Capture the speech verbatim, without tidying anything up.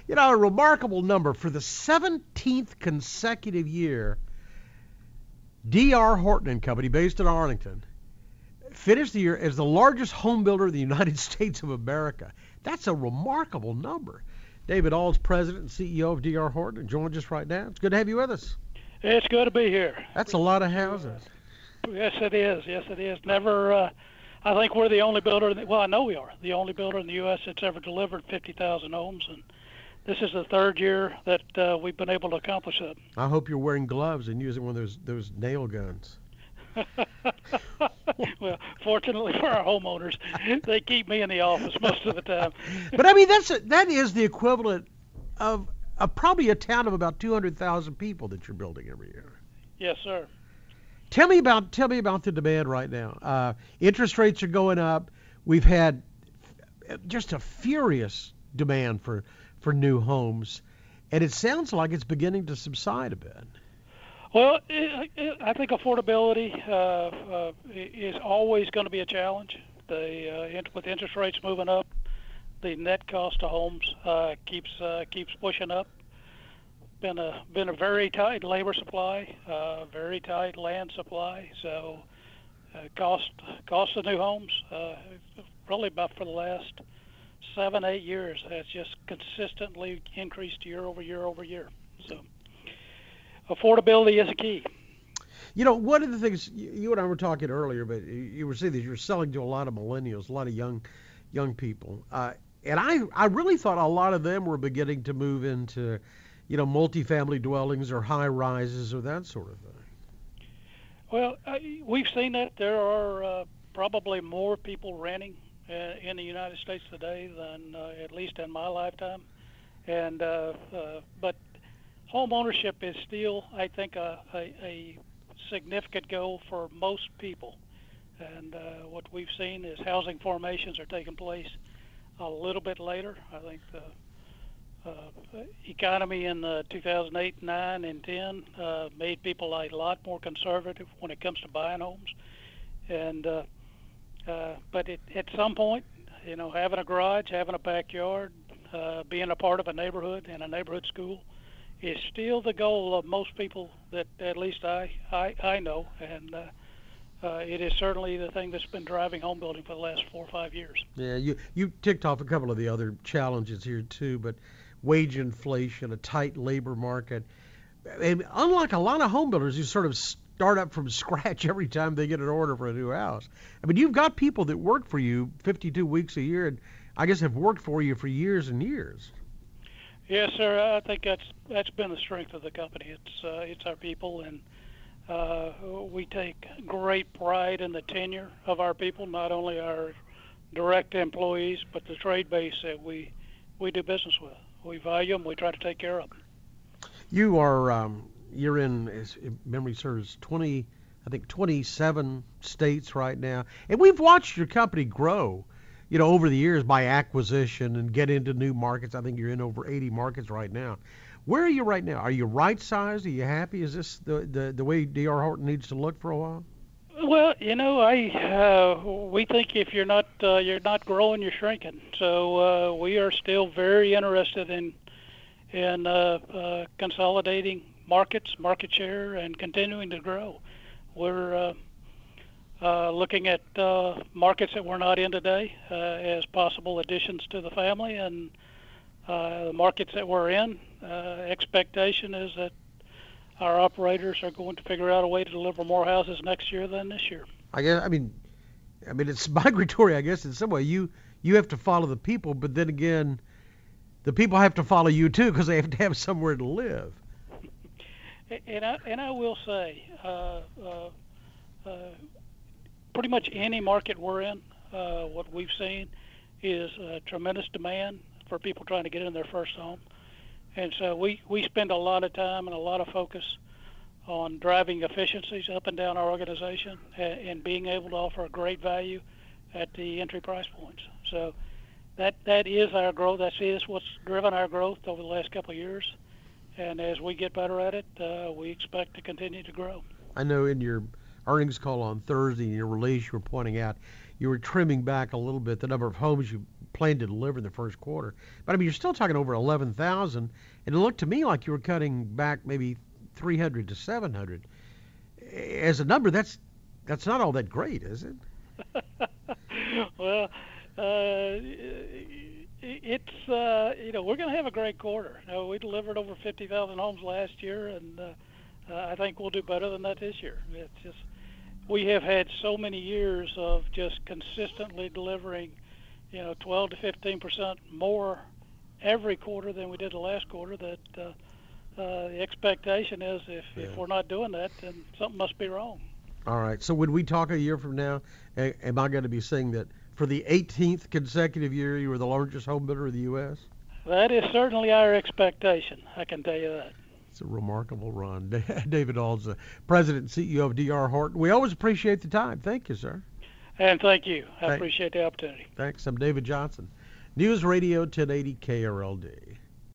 You know, a remarkable number. For the seventeenth consecutive year, D R. Horton and Company, based in Arlington, finished the year as the largest home builder in the United States of America. That's a remarkable number. David Auld, President and C E O of D R. Horton, joins us right now. It's good to have you with us. It's good to be here. That's a lot of houses. Yes, it is. Yes, it is. Never. Uh, I think we're the only builder. In the, well, I know we are the only builder in the U S that's ever delivered fifty thousand homes, and this is the third year that uh, we've been able to accomplish that. I hope you're wearing gloves and using one of those those nail guns. Well, fortunately for our homeowners, they keep me in the office most of the time. But I mean, that's a, that is the equivalent of, of probably a town of about two hundred thousand people that you're building every year. Yes, sir. Tell me about tell me about the demand right now. Uh, interest rates are going up. We've had just a furious demand for for new homes, and it sounds like it's beginning to subside a bit. Well, it, it, I think affordability uh, uh, is always going to be a challenge. The uh, in, with interest rates moving up, the net cost of homes uh, keeps uh, keeps pushing up. Been a been a very tight labor supply, uh, very tight land supply. So uh, cost cost of new homes uh, really about for the last seven eight years has just consistently increased year over year over year. So affordability is a key. You know, one of the things you and I were talking earlier, but you were saying that you're selling to a lot of millennials, a lot of young young people, uh, and I I really thought a lot of them were beginning to move into, you know, multifamily dwellings or high rises or that sort of thing. Well, uh, we've seen that there are uh, probably more people renting uh, in the United States today than uh, at least in my lifetime, and uh, uh, but home ownership is still, I think, a, a, a significant goal for most people. And uh, what we've seen is housing formations are taking place a little bit later. I think the uh, economy in the two thousand eight, nine, and ten uh, made people a lot more conservative when it comes to buying homes. And uh, uh, but it, at some point, you know, having a garage, having a backyard, uh, being a part of a neighborhood and a neighborhood school is still the goal of most people that at least I, I, I know, and uh, uh, it is certainly the thing that's been driving home building for the last four or five years. Yeah, you, you ticked off a couple of the other challenges here too, but wage inflation, a tight labor market, and unlike a lot of home builders who sort of start up from scratch every time they get an order for a new house. I mean, you've got people that work for you fifty-two weeks a year, and I guess have worked for you for years and years. Yes, sir. I think that's that's been the strength of the company. It's uh, it's our people, and uh, we take great pride in the tenure of our people, not only our direct employees, but the trade base that we we do business with. We value them. We try to take care of them. You are um, you're in, as memory serves, twenty, I think twenty-seven states right now, and we've watched your company grow, you know, over the years by acquisition and get into new markets. I think you're in over eighty markets right now. Where are you right now? Are you right-sized? Are you happy? Is this the, the, the way D R. Horton needs to look for a while? Well, you know, I uh, we think if you're not uh, you're not growing, you're shrinking. So uh, we are still very interested in in uh, uh, consolidating markets, market share, and continuing to grow. We're uh, Uh, looking at uh, markets that we're not in today uh, as possible additions to the family, and uh, the markets that we're in, uh, expectation is that our operators are going to figure out a way to deliver more houses next year than this year. I guess. I mean, I mean it's migratory. I guess in some way you you have to follow the people, but then again, the people have to follow you too because they have to have somewhere to live. and I and I will say. Uh, uh, uh, Pretty much any market we're in, uh, what we've seen is uh, tremendous demand for people trying to get in their first home. And so we, we spend a lot of time and a lot of focus on driving efficiencies up and down our organization and, and being able to offer a great value at the entry price points. So that that is our growth. That is what's driven our growth over the last couple of years. And as we get better at it, uh, we expect to continue to grow. I know in your earnings call on Thursday, in your release, you were pointing out you were trimming back a little bit the number of homes you plan to deliver in the first quarter. But I mean, you're still talking over eleven thousand, and it looked to me like you were cutting back maybe three hundred to seven hundred. As a number, that's that's not all that great, is it? Well, uh, it's uh, you know we're going to have a great quarter. You know, we delivered over fifty thousand homes last year, and uh, uh, I think we'll do better than that this year. It's just we have had so many years of just consistently delivering, you know, twelve to fifteen percent more every quarter than we did the last quarter. That uh, uh, the expectation is if, yeah. if we're not doing that, then something must be wrong. All right. So when we talk a year from now, am I going to be saying that for the eighteenth consecutive year you were the largest home builder in the U S? That is certainly our expectation. I can tell you that. It's a remarkable run. David Auld, the president and C E O of D R Horton. We always appreciate the time. Thank you, sir. And thank you. I Thanks. appreciate the opportunity. Thanks. I'm David Johnson. News Radio ten eighty K R L D.